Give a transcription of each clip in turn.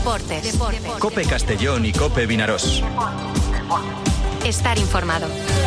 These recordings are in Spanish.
Deportes. COPE Castellón y COPE Vinarós. Estar informado.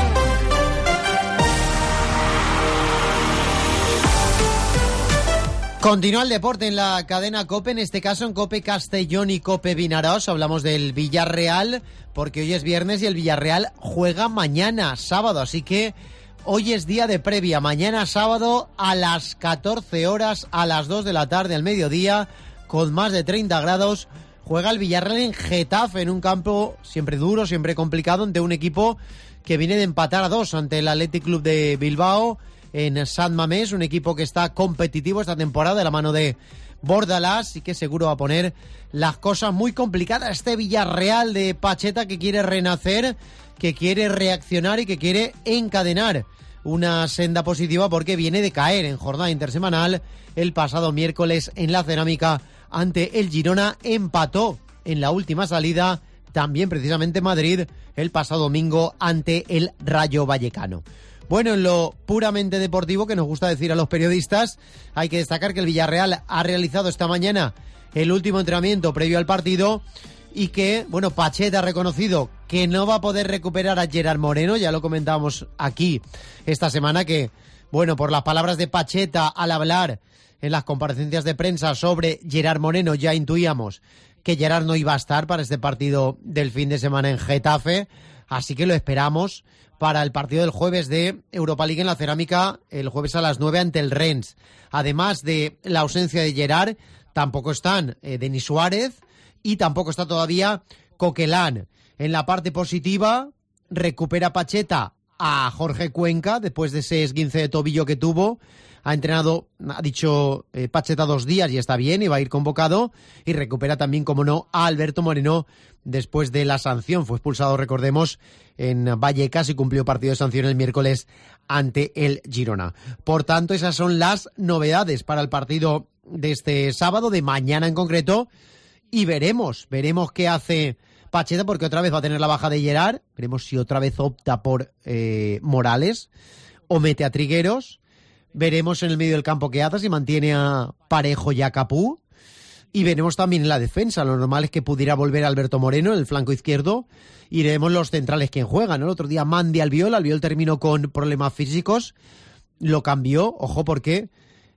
Continúa el deporte en la cadena COPE, en este caso en COPE Castellón y COPE Vinarós. Hablamos del Villarreal, porque hoy es viernes y el Villarreal juega mañana, sábado. Así que hoy es día de previa. Mañana sábado a las 14 horas, a las 2 de la tarde, al mediodía, con más de 30 grados, juega el Villarreal en Getafe, en un campo siempre duro, siempre complicado, ante un equipo que viene de empatar a 2 ante el Athletic Club de Bilbao en Sant Mamés, un equipo que está competitivo esta temporada de la mano de Bordalás y que seguro va a poner las cosas muy complicadas. Este Villarreal de Pacheta que quiere renacer, que quiere reaccionar y que quiere encadenar una senda positiva porque viene de caer en jornada intersemanal. El pasado miércoles en la Cerámica ante el Girona empató en la última salida, también precisamente en Madrid el pasado domingo ante el Rayo Vallecano. Bueno, en lo puramente deportivo, que nos gusta decir a los periodistas, hay que destacar que el Villarreal ha realizado esta mañana el último entrenamiento previo al partido y que, bueno, Pacheta ha reconocido que no va a poder recuperar a Gerard Moreno, ya lo comentábamos aquí esta semana, que, bueno, por las palabras de Pacheta al hablar en las comparecencias de prensa sobre Gerard Moreno, ya intuíamos que Gerard no iba a estar para este partido del fin de semana en Getafe, así que lo esperamos para el partido del jueves de Europa League en la Cerámica, el jueves a las 9 ante el Rennes. Además de la ausencia de Gerard, tampoco están Denis Suárez y tampoco está todavía Coquelin. En la parte positiva, recupera Pacheta a Jorge Cuenca después de ese esguince de tobillo que tuvo. Ha entrenado, ha dicho Pacheta 2 días y está bien y va a ir convocado. Y recupera también, como no, a Alberto Moreno después de la sanción. Fue expulsado, recordemos, en Vallecas y cumplió partido de sanción el miércoles ante el Girona. Por tanto, esas son las novedades para el partido de este sábado, de mañana en concreto. Y veremos qué hace Pacheta, porque otra vez va a tener la baja de Gerard. Veremos si otra vez opta por Morales o mete a Trigueros. Veremos en el medio del campo qué hace, si mantiene a Parejo y a Capú. Y veremos también en la defensa. Lo normal es que pudiera volver Alberto Moreno en el flanco izquierdo. Y veremos los centrales quién juega, ¿no? El otro día Mandi Albiol terminó con problemas físicos. Lo cambió, ojo, porque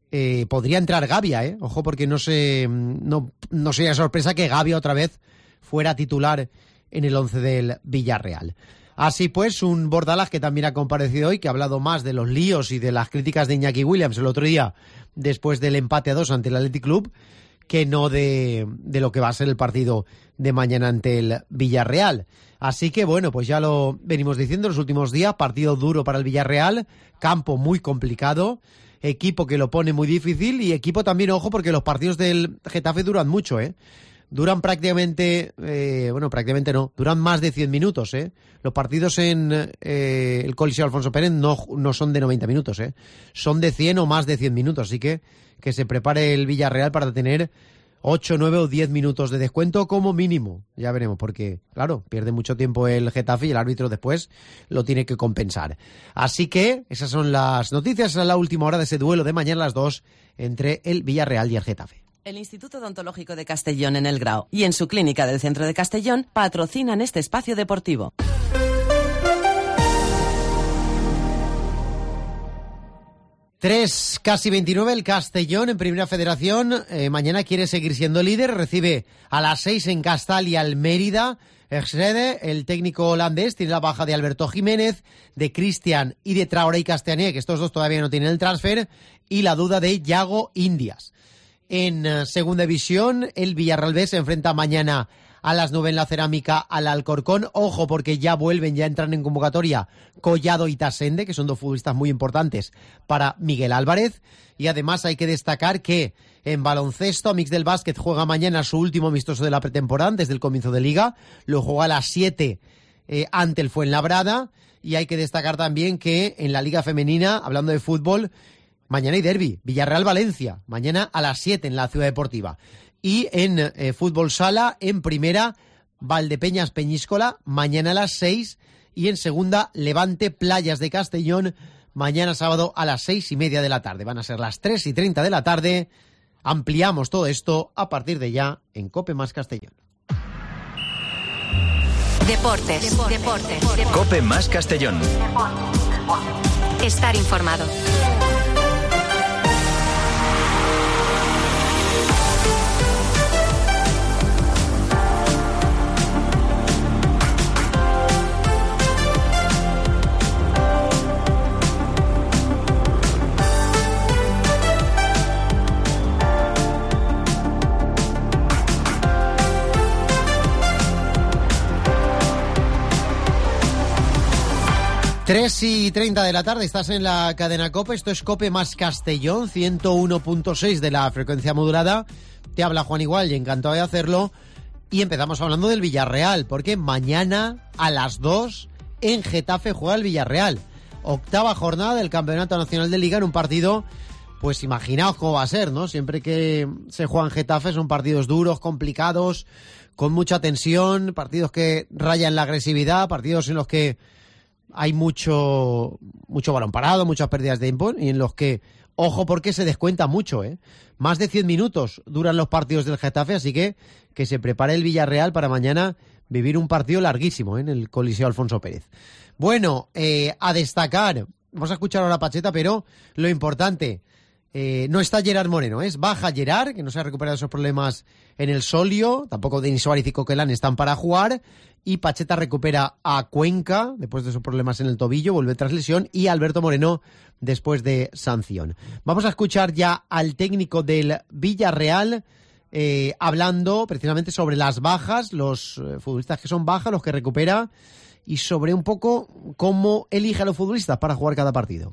podría entrar Gavia, ¿eh? Ojo, porque no sería sorpresa que Gavia otra vez fuera titular en el 11 del Villarreal. Así pues, un Bordalás que también ha comparecido hoy, que ha hablado más de los líos y de las críticas de Iñaki Williams el otro día, después del empate a 2 ante el Athletic Club, que no de lo que va a ser el partido de mañana ante el Villarreal. Así que, bueno, pues ya lo venimos diciendo los últimos días, partido duro para el Villarreal, campo muy complicado, equipo que lo pone muy difícil y equipo también, ojo, porque los partidos del Getafe duran mucho, duran prácticamente, prácticamente no, duran más de 100 minutos, Los partidos en el Coliseo Alfonso Pérez no son de 90 minutos, son de 100 o más de 100 minutos, así que se prepare el Villarreal para tener 8, 9 o 10 minutos de descuento como mínimo. Ya veremos, porque, claro, pierde mucho tiempo el Getafe y el árbitro después lo tiene que compensar. Así que esas son las noticias a la última hora de ese duelo de mañana a las 2 entre el Villarreal y el Getafe. El Instituto Odontológico de Castellón en El Grao y en su clínica del centro de Castellón patrocinan este espacio deportivo. 3, casi 29, el Castellón en Primera Federación. Mañana quiere seguir siendo líder. Recibe a las 6 en Castalia al Mérida. Exrede, el técnico holandés, tiene la baja de Alberto Jiménez, de Cristian y de Traoré y Castañé, que estos dos todavía no tienen el transfer, y la duda de Yago Indias. En Segunda División, el Villarreal B se enfrenta mañana a las 9 en la Cerámica al Alcorcón. Ojo, porque ya entran en convocatoria Collado y Tasende, que son dos futbolistas muy importantes para Miguel Álvarez. Y además hay que destacar que en baloncesto, Amix del Básquet juega mañana su último amistoso de la pretemporada desde el comienzo de liga. Lo juega a las 7 ante el Fuenlabrada. Y hay que destacar también que en la Liga Femenina, hablando de fútbol, mañana hay derbi, Villarreal-Valencia, mañana a las 7 en la Ciudad Deportiva. Y en fútbol sala, en primera, Valdepeñas-Peñíscola, mañana a las 6. Y en segunda, Levante-Playas de Castellón, mañana sábado a las 6:30 de la tarde. Van a ser las 3:30 de la tarde Ampliamos todo esto a partir de ya en COPE más Castellón. Deportes. COPE más Castellón. Estar informado. Tres y 30 de la tarde, estás en la cadena COPE, esto es COPE más Castellón, 101.6 de la frecuencia modulada. Te habla Juan Igual y encantado de hacerlo. Y empezamos hablando del Villarreal, porque mañana a las 2 en Getafe juega el Villarreal. 8ª jornada del Campeonato Nacional de Liga en un partido, pues imaginaos cómo va a ser, ¿no? Siempre que se juega en Getafe son partidos duros, complicados, con mucha tensión, partidos que rayan la agresividad, partidos en los que hay mucho balón parado, muchas pérdidas de tiempo y en los que, ojo porque se descuenta mucho, Más de 100 minutos duran los partidos del Getafe, así que se prepare el Villarreal para mañana vivir un partido larguísimo en el Coliseo Alfonso Pérez. Bueno, a destacar, vamos a escuchar ahora a Pacheta, pero lo importante, no está Gerard Moreno, es baja Gerard, que no se ha recuperado esos problemas en el solio, tampoco Denis Suárez y Coquelán están para jugar, y Pacheta recupera a Cuenca después de esos problemas en el tobillo, vuelve tras lesión, y Alberto Moreno después de sanción. Vamos a escuchar ya al técnico del Villarreal hablando precisamente sobre las bajas, los futbolistas que son bajas, los que recupera, y sobre un poco cómo elige a los futbolistas para jugar cada partido.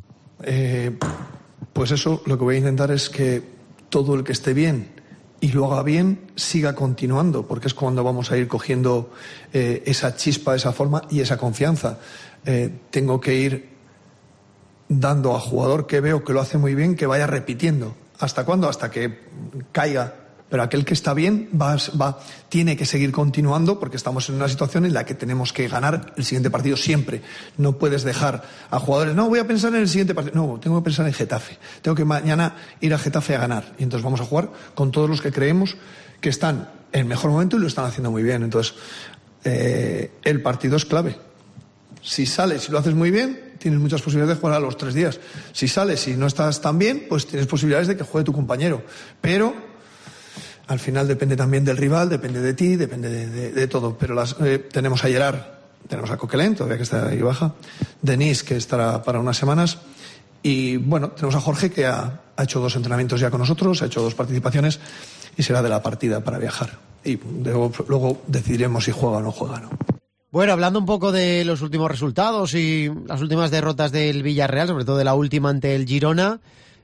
Pues eso, lo que voy a intentar es que todo el que esté bien y lo haga bien siga continuando, porque es cuando vamos a ir cogiendo esa chispa, esa forma y esa confianza. Tengo que ir dando a jugador que veo que lo hace muy bien que vaya repitiendo. ¿Hasta cuándo? Hasta que caiga. Pero aquel que está bien tiene que seguir continuando, porque estamos en una situación en la que tenemos que ganar el siguiente partido siempre. No puedes dejar a jugadores, no, voy a pensar en el siguiente partido. No, tengo que pensar en Getafe. Tengo que mañana ir a Getafe a ganar. Y entonces vamos a jugar con todos los que creemos que están en el mejor momento y lo están haciendo muy bien. Entonces, el partido es clave. Si sales y lo haces muy bien, tienes muchas posibilidades de jugar a los 3 días. Si sales y no estás tan bien, pues tienes posibilidades de que juegue tu compañero. Pero al final depende también del rival, depende de ti, depende de todo. Pero tenemos a Gerard, tenemos a Coquelin, todavía que está ahí baja, Denis, que estará para unas semanas, y bueno, tenemos a Jorge, que ha hecho 2 entrenamientos ya con nosotros, ha hecho 2 participaciones y será de la partida para viajar. Y luego decidiremos si juega o no juega, ¿no? Bueno, hablando un poco de los últimos resultados y las últimas derrotas del Villarreal, sobre todo de la última ante el Girona,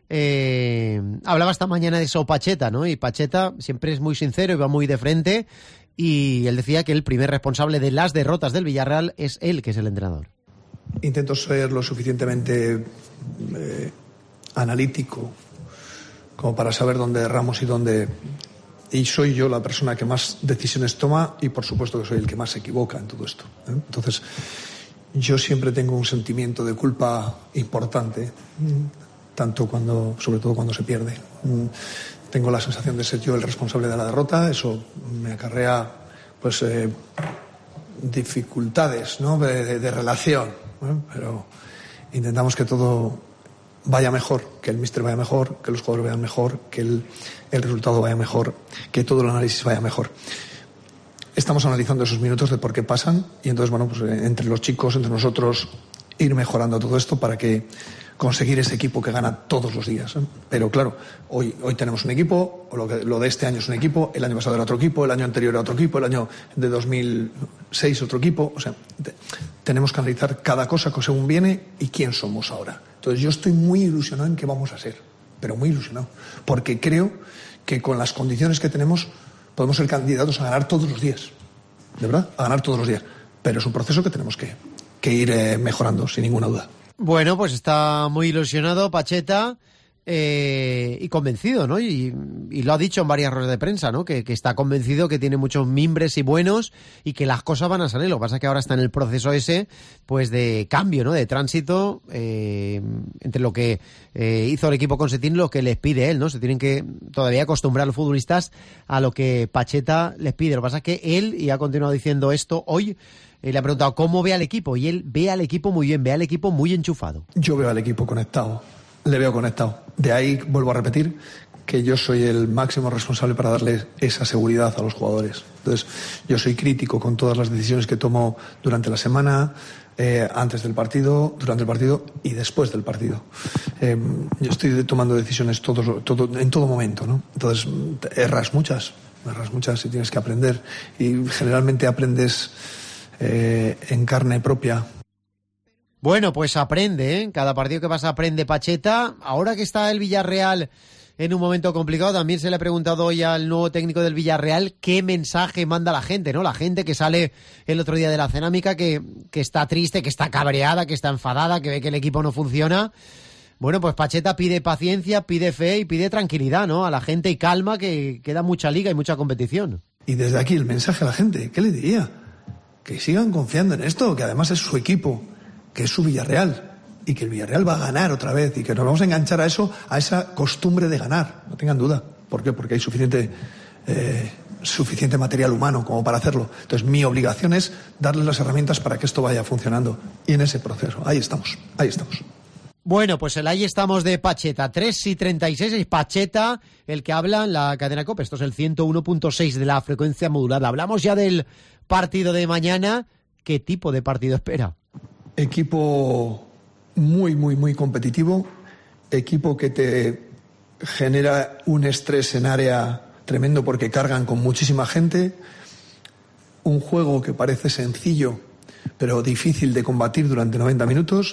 hablaba esta mañana de eso Pacheta, ¿no? Y Pacheta siempre es muy sincero y va muy de frente, y él decía que el primer responsable de las derrotas del Villarreal es él, que es el entrenador. Intento ser lo suficientemente analítico como para saber dónde erramos y soy yo la persona que más decisiones toma, y por supuesto que soy el que más se equivoca en todo esto, ¿eh? Entonces yo siempre tengo un sentimiento de culpa importante, sobre todo cuando se pierde. Tengo la sensación de ser yo el responsable de la derrota. Eso me acarrea pues dificultades, ¿no? de relación, ¿no? Pero intentamos que todo vaya mejor, que el míster vaya mejor, que los jugadores vayan mejor, que el resultado vaya mejor, que todo el análisis vaya mejor. Estamos analizando esos minutos de por qué pasan, y entonces, bueno, pues entre los chicos, entre nosotros, ir mejorando todo esto para que conseguir ese equipo que gana todos los días, ¿eh? Pero claro, hoy tenemos un equipo, o lo de este año es un equipo, el año pasado era otro equipo, el año anterior era otro equipo, el año de 2006 otro equipo. O sea, tenemos que analizar cada cosa según viene y quién somos ahora. Entonces yo estoy muy ilusionado en qué vamos a ser, pero muy ilusionado, porque creo que con las condiciones que tenemos podemos ser candidatos a ganar todos los días, de verdad, a ganar todos los días. Pero es un proceso que tenemos que ir mejorando, sin ninguna duda. Bueno, pues está muy ilusionado Pacheta. y convencido, ¿no? Y lo ha dicho en varias ruedas de prensa, ¿no? Que está convencido, que tiene muchos mimbres y buenos y que las cosas van a salir. Lo que pasa es que ahora está en el proceso ese, pues de cambio, ¿no? De tránsito entre lo que hizo el equipo con Setién y lo que les pide él, ¿no? Se tienen que todavía acostumbrar los futbolistas a lo que Pacheta les pide. Lo que pasa es que él, y ha continuado diciendo esto hoy, le ha preguntado cómo ve al equipo y él ve al equipo muy bien, ve al equipo muy enchufado. Yo veo al equipo conectado. Le veo conectado. De ahí vuelvo a repetir que yo soy el máximo responsable para darle esa seguridad a los jugadores. Entonces, yo soy crítico con todas las decisiones que tomo durante la semana, antes del partido, durante el partido y después del partido. Yo estoy tomando decisiones en todo momento, ¿no? Entonces, erras muchas y tienes que aprender. Y generalmente aprendes en carne propia. Bueno, pues aprende, ¿eh? Cada partido que pasa aprende Pacheta. Ahora que está el Villarreal en un momento complicado, también se le ha preguntado hoy al nuevo técnico del Villarreal qué mensaje manda la gente, ¿no? La gente que sale el otro día de la cerámica, que está triste, que está cabreada, que está enfadada, que ve que el equipo no funciona. Bueno, pues Pacheta pide paciencia, pide fe y pide tranquilidad, ¿no? A la gente y calma, que queda mucha liga y mucha competición. Y desde aquí el mensaje a la gente, ¿qué le diría? Que sigan confiando en esto, que además es su equipo, que es su Villarreal, y que el Villarreal va a ganar otra vez, y que nos vamos a enganchar a eso, a esa costumbre de ganar, no tengan duda. ¿Por qué? Porque hay suficiente material humano como para hacerlo. Entonces mi obligación es darles las herramientas para que esto vaya funcionando, y en ese proceso, ahí estamos. Bueno, pues el ahí estamos de Pacheta, 3:36, es Pacheta el que habla en la cadena COPE, esto es el 101.6 de la frecuencia modulada. Hablamos ya del partido de mañana. ¿Qué tipo de partido espera? Equipo muy, muy, muy competitivo, equipo que te genera un estrés en área tremendo porque cargan con muchísima gente, un juego que parece sencillo pero difícil de combatir durante 90 minutos,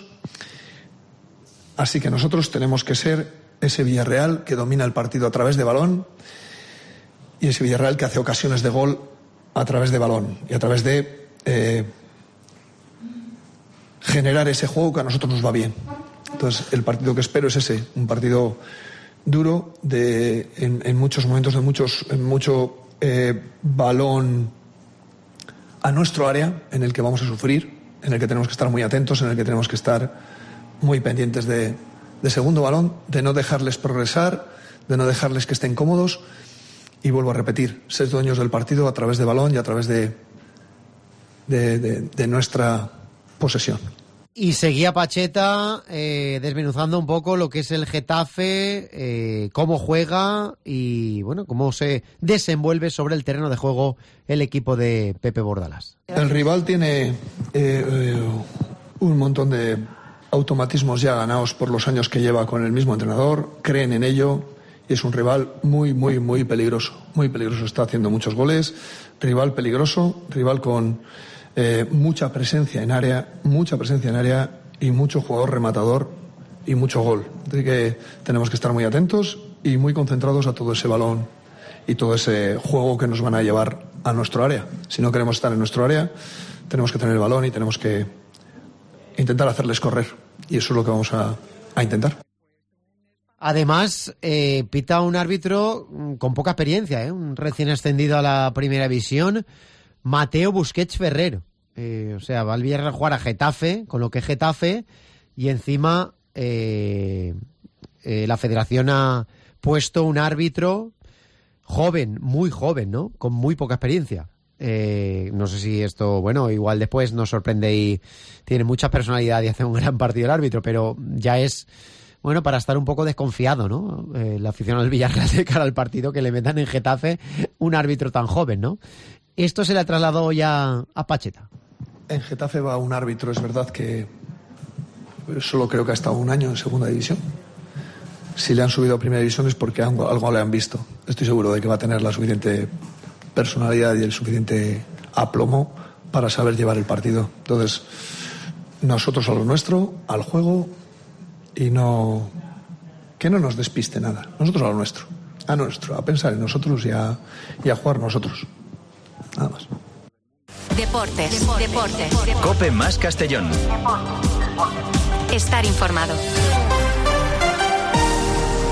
así que nosotros tenemos que ser ese Villarreal que domina el partido a través de balón y ese Villarreal que hace ocasiones de gol a través de balón y a través de generar ese juego que a nosotros nos va bien. Entonces, el partido que espero es ese, un partido duro, en muchos momentos en mucho balón a nuestro área, en el que vamos a sufrir, en el que tenemos que estar muy atentos, en el que tenemos que estar muy pendientes de segundo balón, de no dejarles progresar, de no dejarles que estén cómodos, y vuelvo a repetir, ser dueños del partido a través de balón y a través de nuestra posesión. Y seguía Pacheta desmenuzando un poco lo que es el Getafe, cómo juega y bueno, cómo se desenvuelve sobre el terreno de juego el equipo de Pepe Bordalás. El rival tiene un montón de automatismos ya ganados por los años que lleva con el mismo entrenador, creen en ello y es un rival muy, muy, muy peligroso. Muy peligroso, está haciendo muchos goles, rival peligroso, rival con mucha presencia en área y mucho jugador rematador y mucho gol. Así que tenemos que estar muy atentos y muy concentrados a todo ese balón y todo ese juego que nos van a llevar a nuestro área. Si no queremos estar en nuestro área, tenemos que tener el balón y tenemos que intentar hacerles correr. Y eso es lo que vamos a intentar. Además, pita un árbitro con poca experiencia, un recién ascendido a la primera división, Mateo Busquets Ferrer. O sea, va al Villarreal a jugar a Getafe, con lo que es Getafe, y encima la federación ha puesto un árbitro joven, muy joven, ¿no? Con muy poca experiencia. No sé si esto, bueno, igual después nos sorprende y tiene mucha personalidad y hace un gran partido el árbitro, pero ya es, bueno, para estar un poco desconfiado, ¿no? La afición del Villarreal de cara al partido, que le metan en Getafe un árbitro tan joven, ¿no? Esto se le ha trasladado ya a Pacheta. En Getafe va un árbitro, es verdad que solo creo que ha estado un año en segunda división. Si le han subido a primera división es porque algo le han visto. Estoy seguro de que va a tener la suficiente personalidad y el suficiente aplomo para saber llevar el partido. Entonces, nosotros a lo nuestro, al juego, y que no nos despiste nada. Nosotros a lo nuestro, a pensar en nosotros y a jugar nosotros. Nada más. Deportes. COPE más Castellón. Estar informado.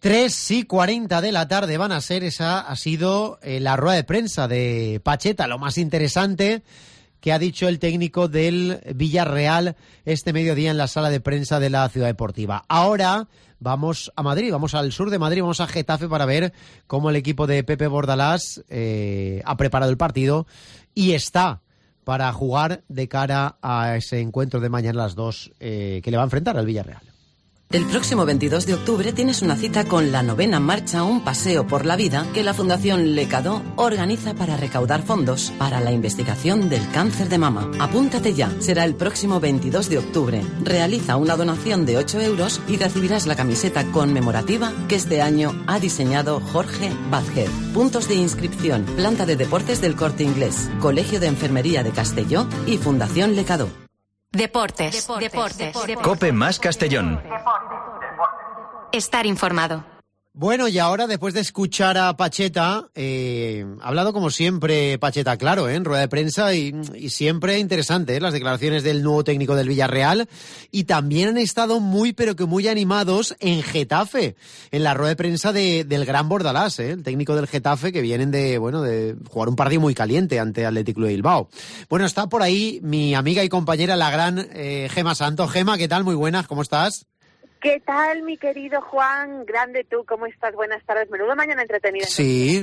3:40 de la tarde van a ser, esa ha sido la rueda de prensa de Pacheta, lo más interesante que ha dicho el técnico del Villarreal este mediodía en la sala de prensa de la Ciudad Deportiva. Ahora vamos a Madrid, vamos al sur de Madrid, vamos a Getafe para ver cómo el equipo de Pepe Bordalás ha preparado el partido y está para jugar de cara a ese encuentro de mañana a las 2 que le va a enfrentar al Villarreal. El próximo 22 de octubre tienes una cita con la 9ª marcha Un Paseo por la Vida que la Fundación Lecado organiza para recaudar fondos para la investigación del cáncer de mama. Apúntate ya, será el próximo 22 de octubre. Realiza una donación de 8 euros y recibirás la camiseta conmemorativa que este año ha diseñado Jorge Vázquez. Puntos de inscripción, Planta de Deportes del Corte Inglés, Colegio de Enfermería de Castelló y Fundación Lecado. Deportes. Cope más Castellón. Estar informado. Bueno, y ahora, después de escuchar a Pacheta, ha hablado como siempre Pacheta, claro, en rueda de prensa y siempre interesante, las declaraciones del nuevo técnico del Villarreal, y también han estado muy, pero que muy animados en Getafe, en la rueda de prensa del gran Bordalás, el técnico del Getafe, que vienen de jugar un partido muy caliente ante Athletic Club de Bilbao. Bueno, está por ahí mi amiga y compañera, la gran Gema Santos. Gema, ¿qué tal? Muy buenas, ¿cómo estás? ¿Qué tal, mi querido Juan? Grande tú, ¿cómo estás? Buenas tardes. Menudo mañana entretenida. Sí,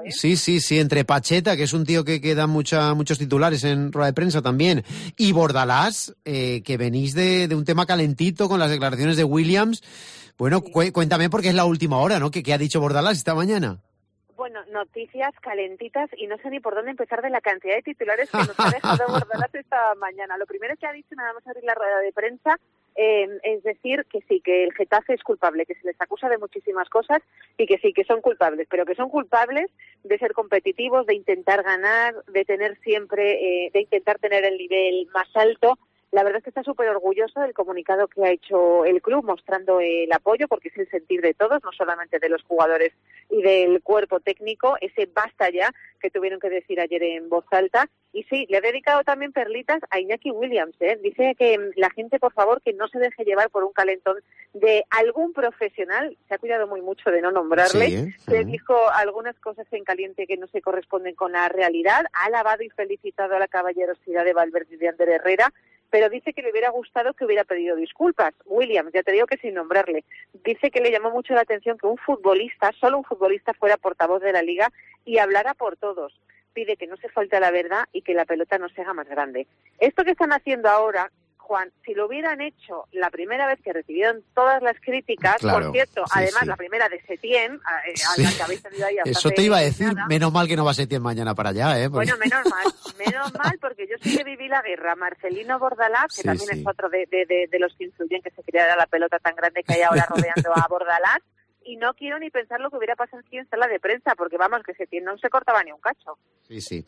sí, entre Pacheta, que es un tío que da muchos titulares en rueda de prensa también, y Bordalás, que venís de un tema calentito con las declaraciones de Williams. Bueno, sí. Cuéntame, porque es la última hora, ¿no? ¿Qué ha dicho Bordalás esta mañana? Bueno, noticias calentitas y no sé ni por dónde empezar de la cantidad de titulares que nos ha dejado Bordalás esta mañana. Lo primero que ha dicho, nada más abrir la rueda de prensa, es decir que sí, que el Getafe es culpable, que se les acusa de muchísimas cosas y que sí, que son culpables, pero que son culpables de ser competitivos, de intentar ganar, de tener siempre, de intentar tener el nivel más alto. La verdad es que está súper orgulloso del comunicado que ha hecho el club, mostrando el apoyo, porque es el sentir de todos, no solamente de los jugadores y del cuerpo técnico, ese basta ya que tuvieron que decir ayer en voz alta. Y sí, le ha dedicado también perlitas a Iñaki Williams, Dice que la gente, por favor, que no se deje llevar por un calentón de algún profesional, se ha cuidado muy mucho de no nombrarle, le dijo algunas cosas en caliente que no se corresponden con la realidad, ha alabado y felicitado a la caballerosidad de Valverde y de Ander Herrera, pero dice que le hubiera gustado que hubiera pedido disculpas. Williams, ya te digo que sin nombrarle, dice que le llamó mucho la atención que un futbolista, solo un futbolista, fuera portavoz de la Liga y hablara por todos. Pide que no se falte a la verdad y que la pelota no se haga más grande. Esto que están haciendo ahora, Juan, si lo hubieran hecho la primera vez que recibieron todas las críticas, claro, por cierto, sí, además la primera de Setién, a la que habéis tenido ahí hasta eso te iba a decir, nada. Menos mal que no va Setién mañana para allá, Porque... Bueno, menos mal, porque yo sí que viví la guerra. Marcelino Bordalás, que también es otro de los que influyen que se creara la pelota tan grande que hay ahora rodeando a Bordalás, y no quiero ni pensar lo que hubiera pasado aquí en sala de prensa, porque vamos, que Setién no se cortaba ni un cacho. Sí.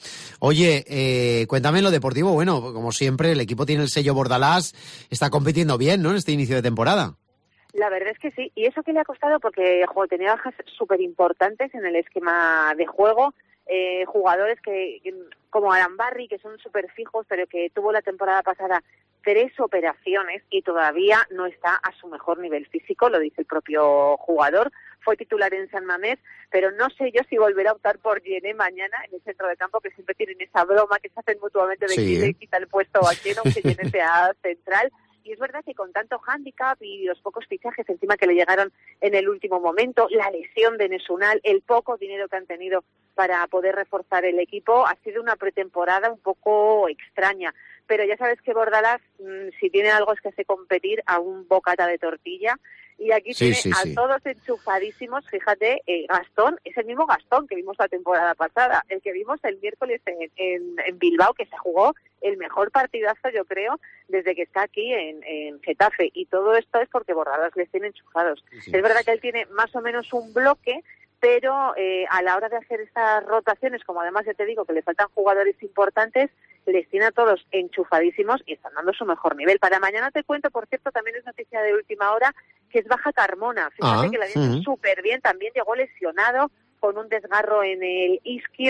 Oye, cuéntame en lo deportivo. Bueno, como siempre, el equipo tiene el sello Bordalás, está compitiendo bien, ¿no?, en este inicio de temporada. La verdad es que sí, y eso que le ha costado porque tenía bajas súper importantes en el esquema de juego, jugadores que como Arambarri, que son súper fijos, pero que tuvo la temporada pasada 3 operaciones y todavía no está a su mejor nivel físico, lo dice el propio jugador. Fue titular en San Mamés, pero no sé yo si volverá a optar por Yené mañana en el centro de campo, que siempre tienen esa broma que se hacen mutuamente de quién le quita el puesto a quién, aunque Yené sea central. Y es verdad que con tanto hándicap y los pocos fichajes encima que le llegaron en el último momento, la lesión de Nesunal, el poco dinero que han tenido para poder reforzar el equipo, ha sido una pretemporada un poco extraña. Pero ya sabes que Bordalás, si tiene algo es que hace competir a un bocata de tortilla. Y aquí tiene a todos enchufadísimos. Fíjate, Gastón es el mismo Gastón que vimos la temporada pasada, el que vimos el miércoles en Bilbao, que se jugó el mejor partidazo, yo creo, desde que está aquí en Getafe. Y todo esto es porque Bordalás les tiene enchufados. Sí. Es verdad que él tiene más o menos un bloque, pero a la hora de hacer estas rotaciones, como además ya te digo que le faltan jugadores importantes, les tiene a todos enchufadísimos y están dando su mejor nivel. Para mañana te cuento, por cierto, también es noticia de última hora, que es baja Carmona. Fíjate que la viene súper bien, también llegó lesionado con un desgarro en el isquio,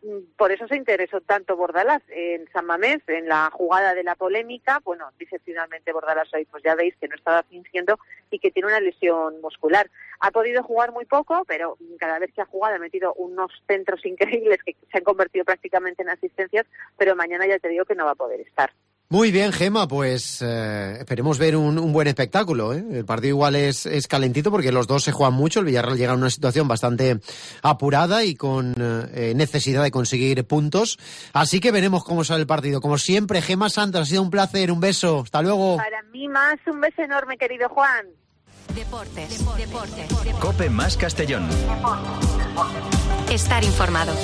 por eso se interesó tanto Bordalás en San Mamés, en la jugada de la polémica. Bueno, dice finalmente Bordalás hoy, pues ya veis que no estaba fingiendo y que tiene una lesión muscular. Ha podido jugar muy poco, pero cada vez que ha jugado ha metido unos centros increíbles que se han convertido prácticamente en asistencias, pero mañana ya te digo que no va a poder estar. Muy bien, Gemma, pues esperemos ver un buen espectáculo, ¿eh? El partido igual es calentito porque los dos se juegan mucho. El Villarreal llega en una situación bastante apurada y con necesidad de conseguir puntos. Así que veremos cómo sale el partido. Como siempre, Gemma Santos, ha sido un placer. Un beso. Hasta luego. Para mí más, un beso enorme, querido Juan. Deportes. Cope más Castellón. Estar informado.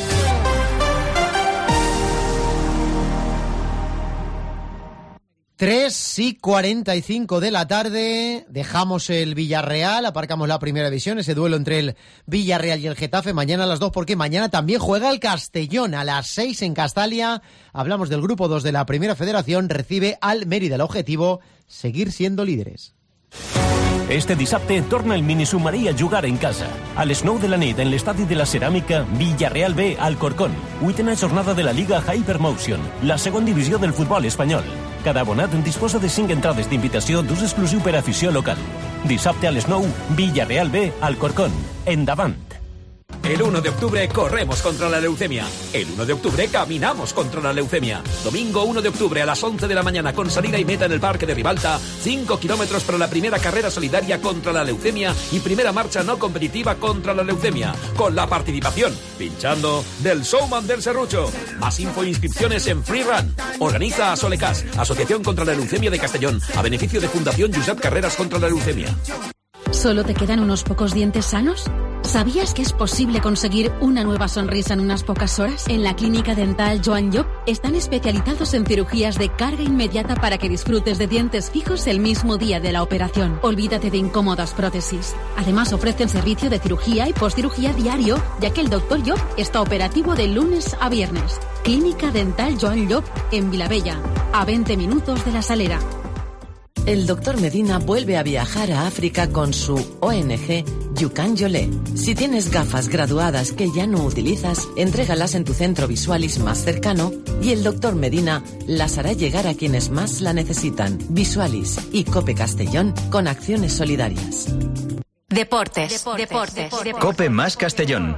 3:45 de la tarde, dejamos el Villarreal, aparcamos la primera división, ese duelo entre el Villarreal y el Getafe, mañana a las 2, porque mañana también juega el Castellón, a las 6 en Castalia. Hablamos del grupo 2 de la Primera Federación, recibe al Mérida. El objetivo, seguir siendo líderes. Este dissabte torna el minisubmarí a jugar en casa. A les 9 de la nit en l'estadi de la Ceràmica, Villarreal B, Alcorcón. 8a jornada de la Liga Hypermotion, la segona divisió del futbol espanyol. Cada abonat disposa de 5 entrades d'invitació d'ús exclusiu per afició local. Dissabte a les 9, Villarreal B, Alcorcón. Endavant. El 1 de octubre corremos contra la leucemia. El 1 de octubre caminamos contra la leucemia. Domingo 1 de octubre a las 11 de la mañana con salida y meta en el Parque de Ribalta. 5 kilómetros para la primera carrera solidaria contra la leucemia y primera marcha no competitiva contra la leucemia. Con la participación, pinchando, del Showman del Serrucho. Más info e inscripciones en Free Run. Organiza Solecas, Asociación contra la Leucemia de Castellón, a beneficio de Fundación Josep Carreras contra la Leucemia. ¿Solo te quedan unos pocos dientes sanos? ¿Sabías que es posible conseguir una nueva sonrisa en unas pocas horas? En la Clínica Dental Joan Llop están especializados en cirugías de carga inmediata para que disfrutes de dientes fijos el mismo día de la operación. Olvídate de incómodas prótesis. Además ofrecen servicio de cirugía y postcirugía diario, ya que el Dr. Llop está operativo de lunes a viernes. Clínica Dental Joan Llop en Vilabella, a 20 minutos de La Salera. El doctor Medina vuelve a viajar a África con su ONG Yukan Yolé. Si tienes gafas graduadas que ya no utilizas, entrégalas en tu centro Visualis más cercano y el doctor Medina las hará llegar a quienes más la necesitan. Visualis y Cope Castellón con acciones solidarias. Deportes. Cope más Castellón.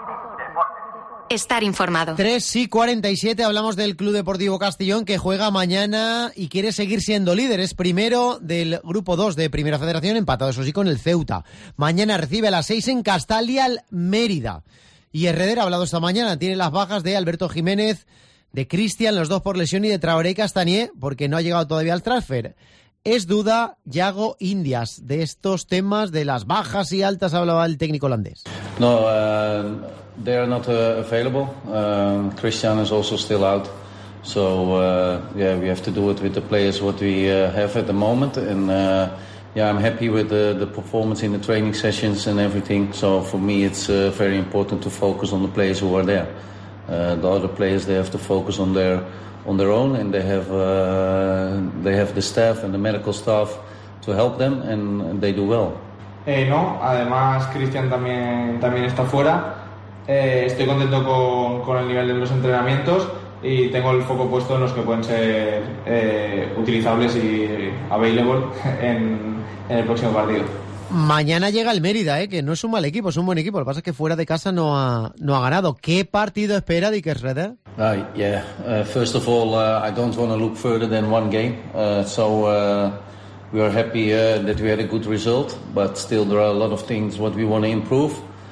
Estar informado. 3:47, hablamos del Club Deportivo Castellón que juega mañana y quiere seguir siendo líder. Es primero del grupo 2 de Primera Federación, empatado eso sí con el Ceuta. Mañana recibe a las 6 en Castalia al Mérida. Y Herreder ha hablado esta mañana, tiene las bajas de Alberto Jiménez, de Cristian, los dos por lesión, y de Traoré y Castanier, porque no ha llegado todavía al transfer. Es duda Yago Indias. De estos temas, de las bajas y altas, hablaba el técnico holandés. No, they are not available. Christian is also still out. So, we have to do it with the players what we have at the moment. And, I'm happy with the performance in the training sessions and everything. So, for me, it's very important to focus on the players who are there. The other players, they have to focus on their own, and they have the staff and the medical staff to help them, and they do well. No, además Cristian también está fuera. Estoy contento con el nivel de los entrenamientos y tengo el foco puesto en los que pueden ser utilizables y available en el próximo partido. Mañana llega el Mérida, que no es un mal equipo, es un buen equipo. Lo que pasa es que fuera de casa no ha ganado. ¿Qué partido espera Dick Herreder? First of all, I don't want to look further than one game. We are happy that we had a good result, but still there are a lot of things what we want to improve.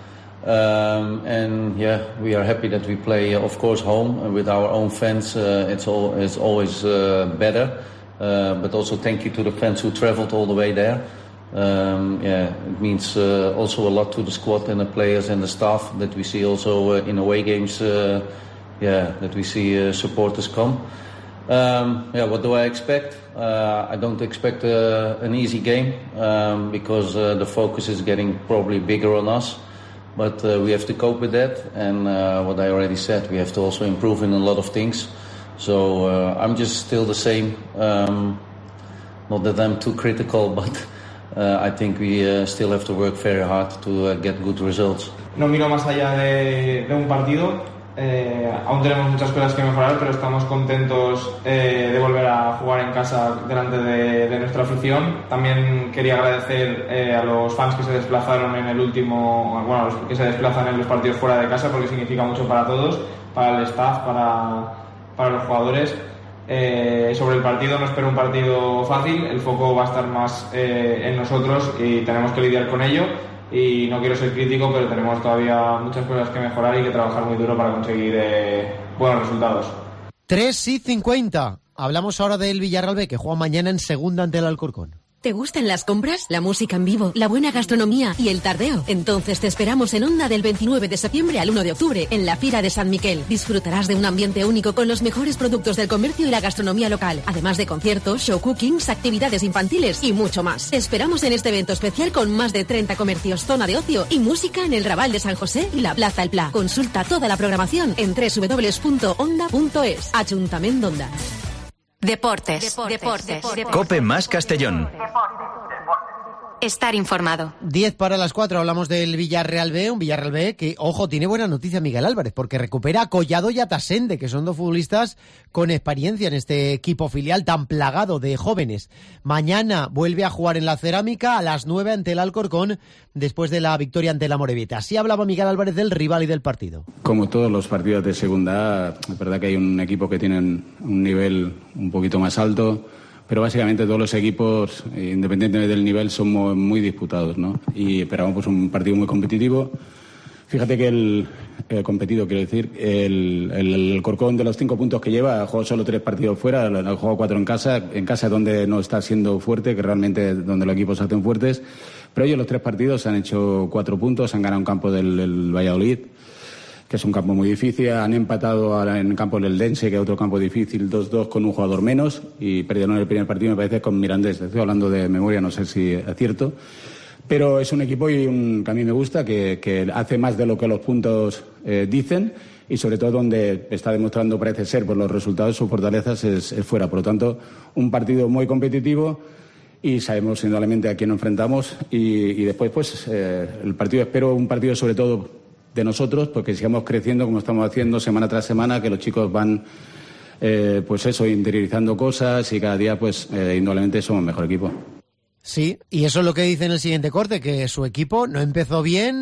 We are happy that we play, of course, home with our own fans. It's always better. But also thank you to the fans who traveled all the way there. It means also a lot to the squad and the players and the staff that we see also in away games. That we see supporters come. What do I expect? I don't expect an easy game because the focus is getting probably bigger on us. But we have to cope with that. And what I already said, we have to also improve in a lot of things. So I'm just still the same. Not that I'm too critical, but I think we still have to work very hard to get good results. No miro más allá de un partido. Aún tenemos muchas cosas que mejorar, pero estamos contentos de volver a jugar en casa delante de nuestra afición. También quería agradecer a los fans que se desplazaron a los que se desplazan en los partidos fuera de casa, porque significa mucho para todos, para el staff, para los jugadores. Sobre el partido, no espero un partido fácil, el foco va a estar más en nosotros y tenemos que lidiar con ello. Y no quiero ser crítico, pero tenemos todavía muchas cosas que mejorar y que trabajar muy duro para conseguir buenos resultados. 3:50. Hablamos ahora del Villarreal B, que juega mañana en segunda ante el Alcorcón. ¿Te gustan las compras, la música en vivo, la buena gastronomía y el tardeo? Entonces te esperamos en Onda del 29 de septiembre al 1 de octubre en la Fira de San Miquel. Disfrutarás de un ambiente único con los mejores productos del comercio y la gastronomía local, además de conciertos, show cookings, actividades infantiles y mucho más. Te esperamos en este evento especial con más de 30 comercios, zona de ocio y música en el Raval de San José y la Plaza El Pla. Consulta toda la programación en www.onda.es. Ayuntamiento de Onda. Deportes. Cope más Castellón. Estar informado. 3:10. Hablamos del Villarreal B, un Villarreal B que, ojo, tiene buena noticia Miguel Álvarez, porque recupera a Collado y a Tasende, que son dos futbolistas con experiencia en este equipo filial tan plagado de jóvenes. Mañana vuelve a jugar en la Cerámica a las 9 ante el Alcorcón, después de la victoria ante la Morevieta. Así hablaba Miguel Álvarez del rival y del partido. Como todos los partidos de segunda A, es verdad que hay un equipo que tiene un nivel un poquito más alto, pero básicamente todos los equipos, independientemente del nivel, son muy disputados, ¿no? Y esperamos pues un partido muy competitivo. Fíjate que el Alcorcón, de los 5 puntos que lleva, ha jugado solo 3 partidos fuera, ha jugado 4 en casa donde no está siendo fuerte, que realmente donde los equipos se hacen fuertes. Pero ellos los 3 partidos han hecho 4 puntos, han ganado un campo del Valladolid, que es un campo muy difícil, han empatado en el campo del Dense, que es otro campo difícil, 2-2 con un jugador menos, y perdieron el primer partido, me parece, con Mirandés. Estoy hablando de memoria, no sé si es cierto. Pero es un equipo que a mí me gusta, que hace más de lo que los puntos dicen, y sobre todo donde está demostrando, parece ser, por los resultados, sus fortalezas es fuera. Por lo tanto, un partido muy competitivo y sabemos indudablemente a quién nos enfrentamos. Y después, pues, el partido, espero un partido sobre todo de nosotros, porque sigamos creciendo como estamos haciendo semana tras semana, que los chicos van, interiorizando cosas y cada día, pues, indudablemente somos mejor equipo. Sí, y eso es lo que dice en el siguiente corte, que su equipo no empezó bien,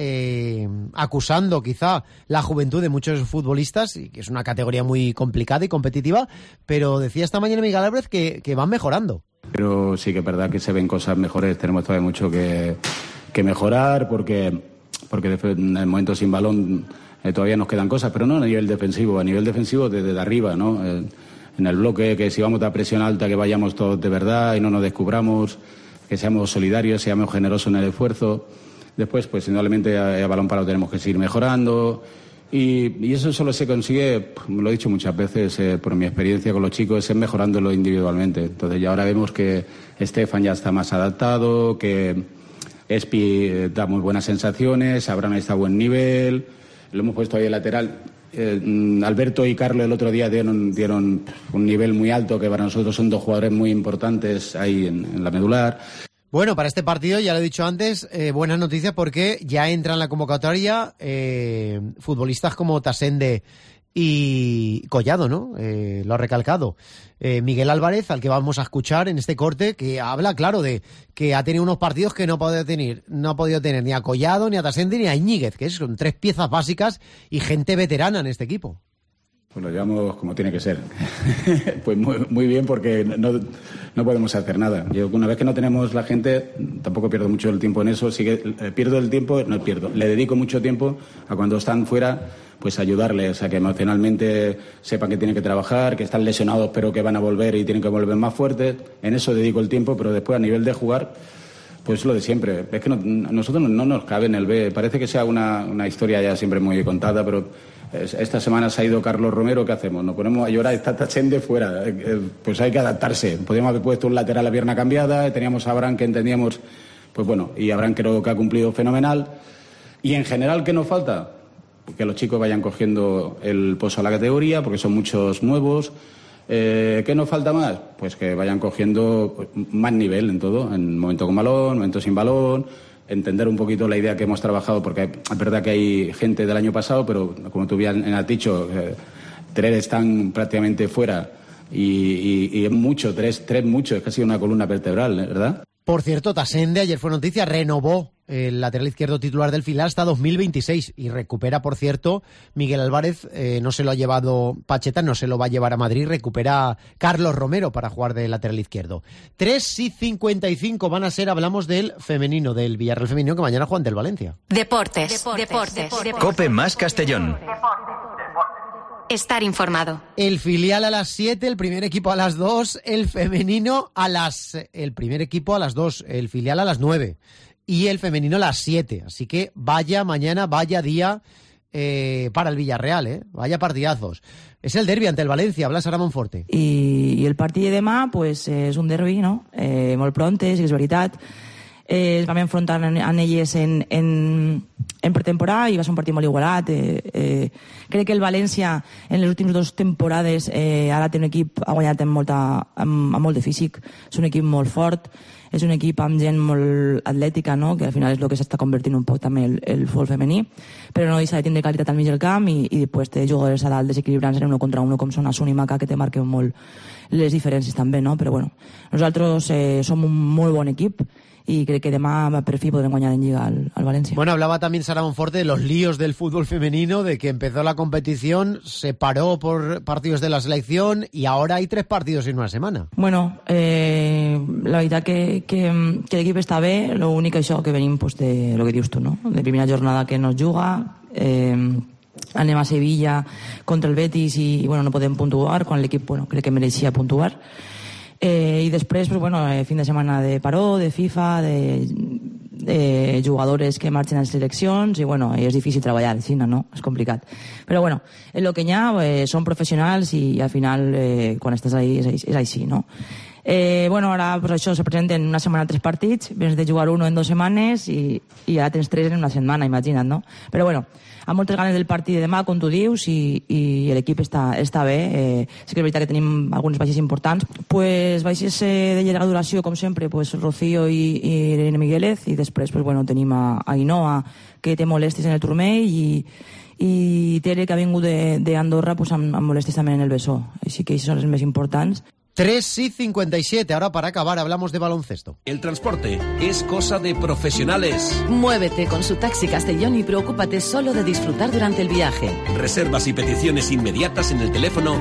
acusando quizá la juventud de muchos futbolistas, y que es una categoría muy complicada y competitiva, pero decía esta mañana Miguel Álvarez que van mejorando. Pero sí que es verdad que se ven cosas mejores, tenemos todavía mucho que mejorar, porque en el momento sin balón todavía nos quedan cosas, pero no a nivel defensivo desde arriba, ¿no? En el bloque, que si vamos a presión alta, que vayamos todos de verdad y no nos descubramos, que seamos solidarios, seamos generosos en el esfuerzo. Después, pues indudablemente a balón parado tenemos que seguir mejorando, y eso solo se consigue, lo he dicho muchas veces, por mi experiencia con los chicos, es mejorándolo individualmente. Entonces ya ahora vemos que Estefan ya está más adaptado, que Espi da muy buenas sensaciones, Abraham está a buen nivel, lo hemos puesto ahí en lateral. Alberto y Carlos el otro día dieron un nivel muy alto, que para nosotros son 2 jugadores muy importantes ahí en la medular. Bueno, para este partido, ya lo he dicho antes, buenas noticias, porque ya entran en la convocatoria futbolistas como Tasende y Collado, ¿no? Lo ha recalcado. Miguel Álvarez, al que vamos a escuchar en este corte, que habla, claro, de que ha tenido unos partidos que no ha podido tener ni a Collado, ni a Tasende, ni a Íñiguez, que son 3 piezas básicas y gente veterana en este equipo. Pues lo llevamos como tiene que ser. Pues muy bien, porque no podemos hacer nada. Yo, una vez que no tenemos la gente, tampoco pierdo mucho el tiempo en eso. Sí que le dedico mucho tiempo a cuando están fuera, pues ayudarles a que emocionalmente sepan que tienen que trabajar, que están lesionados pero que van a volver y tienen que volver más fuertes. En eso dedico el tiempo, pero después a nivel de jugar, pues lo de siempre. Es que nosotros no nos cabe en el B. Parece que sea una historia ya siempre muy contada, pero esta semana se ha ido Carlos Romero, ¿qué hacemos? Nos ponemos a llorar, está Tasende fuera. Pues hay que adaptarse. Podríamos haber puesto un lateral a pierna cambiada, teníamos a Abraham, que entendíamos, pues bueno, y Abraham creo que ha cumplido fenomenal. Y en general, ¿qué nos falta? Que los chicos vayan cogiendo el pozo a la categoría, porque son muchos nuevos. ¿Qué nos falta más? Pues que vayan cogiendo más nivel en todo, en momento con balón, momento sin balón, entender un poquito la idea que hemos trabajado, porque es verdad que hay gente del año pasado, pero como tú bien has dicho, tres están prácticamente fuera y es mucho, tres mucho, es casi una columna vertebral, ¿verdad? Por cierto, Tasende, ayer fue noticia, renovó el lateral izquierdo titular del filial hasta 2026 y recupera, por cierto, Miguel Álvarez, no se lo ha llevado Pacheta, no se lo va a llevar a Madrid, recupera Carlos Romero para jugar de lateral izquierdo. 3:55 van a ser, hablamos del femenino, del Villarreal femenino, que mañana juegan del Valencia. Deportes. COPE más Castellón. Estar informado. El filial a las 7, el primer equipo a las 2, el femenino el primer equipo a las 2, el filial a las 9 y el femenino a las 7. Así que vaya mañana, vaya día para el Villarreal, vaya partidazos. És el derbi ante el València, habla Sara Monforte. I el partit de demà pues, és un derbi, no? Molt prontes, és veritat. Es vam enfrontar en elles en pretemporada i va ser un partit molt igualat. Crec que el València en les últimes 2 temporades ara té un equip, ha guanyat amb molt de físic, és un equip molt fort, és un equip amb gent molt atlètica, no? Que al final és el que s'està convertint un poc també el futbol femení, però no deixa de tindre qualitat al mig del camp i després té jugadors a dalt desequilibrant-se en 1 contra 1 com són Asun i Maca, que te marquen molt les diferències també, no? Però bueno, nosaltres som un molt bon equip y creo que demà per fi podrem guanyar en Lliga al Valencia. Bueno, hablaba también Sara Monforte de los líos del fútbol femenino, de que empezó la competición, se paró por partidos de la selección y ahora hay 3 partidos en una semana. Bueno, la veritat que l'equip està bé, l'únic això que venim pues, de lo que dius tu, no? De primera jornada que no es juga, anem a Sevilla contra el Betis i bueno, no podem puntuar, quan l'equip bueno, crec que mereixia puntuar. I després, pues, bueno, fin de setmana de paró, de FIFA, de jugadores que marxen a les seleccions i bueno, és difícil treballar al cine, no? És complicat. Però bueno, en lo que hi ha són professionals i al final quan estàs ahí és així, no? Bueno, ara pues, això se presenta en una setmana 3 partits, vens de jugar 1 en 2 setmanes i ara tens 3 en una setmana, imagina't, no? Però bueno, amb moltes ganes del partit de demà, com tu dius, i l'equip està bé. Sí que és veritat que tenim algunes baixes importants. Pues baixes de llarga duració, com sempre, pues Rocío i Irene Miguelez, i després pues, bueno, tenim a Ainhoa, que té molèsties en el turmell, i Tere, que ha vingut d'Andorra, pues, amb molèsties també en el bessó. Així que aquests són els més importants. 3:57, ahora para acabar hablamos de baloncesto. El transporte es cosa de profesionales. Muévete con su Taxi Castellón y preocúpate solo de disfrutar durante el viaje. Reservas y peticiones inmediatas en el teléfono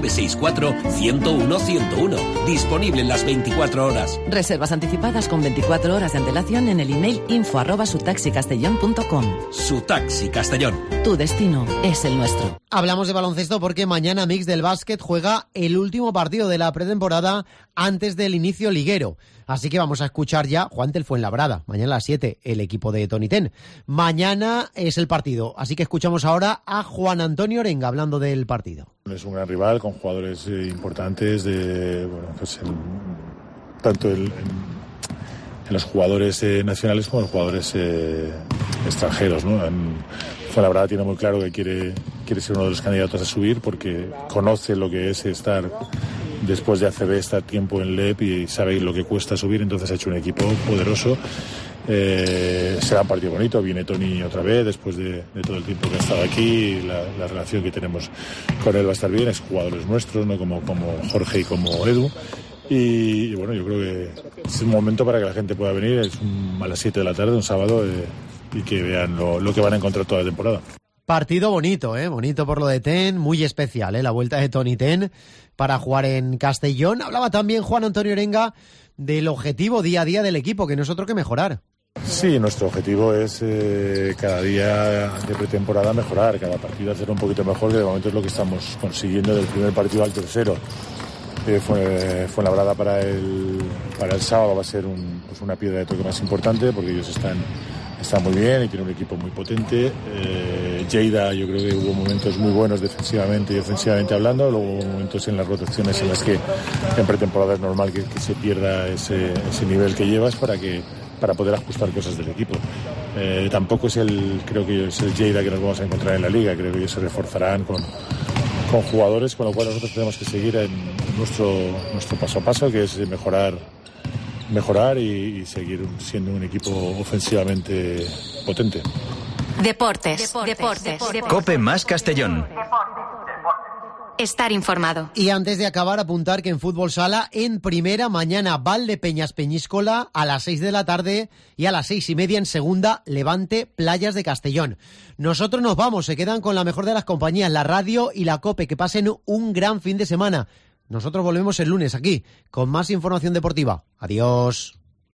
964-101-101. Disponible en las 24 horas. Reservas anticipadas con 24 horas de antelación en el email info@sutaxicastellón.com. Su Taxi Castellón. Tu destino es el nuestro. Hablamos de baloncesto porque mañana Mix del Básquet juega el último partido de la pretemporada antes del inicio liguero. Así que vamos a escuchar ya Juan del Fuenlabrada. Mañana a las 7 el equipo de Toni Ten. Mañana es el partido. Así que escuchamos ahora a Juan Antonio Orenga hablando del partido. Es un gran rival con jugadores importantes pues tanto en los jugadores nacionales como en los jugadores extranjeros, ¿no? Fuenlabrada tiene muy claro que quiere ser uno de los candidatos a subir porque conoce lo que es estar después de ACB, estar tiempo en LEP y sabe lo que cuesta subir, entonces ha hecho un equipo poderoso. Será un partido bonito, viene Toni otra vez después de todo el tiempo que ha estado aquí, la relación que tenemos con él va a estar bien, es jugadores nuestros, ¿no? como Jorge y como Edu. Y bueno, yo creo que es un momento para que la gente pueda venir, es a las 7 de la tarde, un sábado, y que vean lo que van a encontrar toda la temporada. Partido bonito, bonito por lo de Ten, muy especial, la vuelta de Toni Ten para jugar en Castellón. Hablaba también Juan Antonio Orenga del objetivo día a día del equipo, que no es otro que mejorar. Sí, nuestro objetivo es cada día de pretemporada mejorar, cada partido hacerlo un poquito mejor, que de momento es lo que estamos consiguiendo del primer partido al tercero. Fuenlabrada para el sábado va a ser una piedra de toque más importante porque ellos están muy bien y tienen un equipo muy potente. Lleida, yo creo que hubo momentos muy buenos defensivamente y ofensivamente hablando, luego hubo momentos en las rotaciones en las que en pretemporada es normal que se pierda ese nivel que llevas para poder ajustar cosas del equipo. Tampoco creo que es el Lleida que nos vamos a encontrar en la liga, creo que ellos se reforzarán con jugadores, con lo cual nosotros tenemos que seguir en nuestro paso a paso, que es mejorar mejorar y seguir siendo un equipo ofensivamente potente. Deportes. Cope más Castellón. Estar informado. Y antes de acabar, apuntar que en Fútbol Sala, en primera, mañana Valdepeñas Peñíscola a las 6 de la tarde y a las 6:30 en segunda, Levante Playas de Castellón. Nosotros nos vamos, se quedan con la mejor de las compañías, la radio y la COPE. Que pasen un gran fin de semana. Nosotros volvemos el lunes aquí con más información deportiva. Adiós.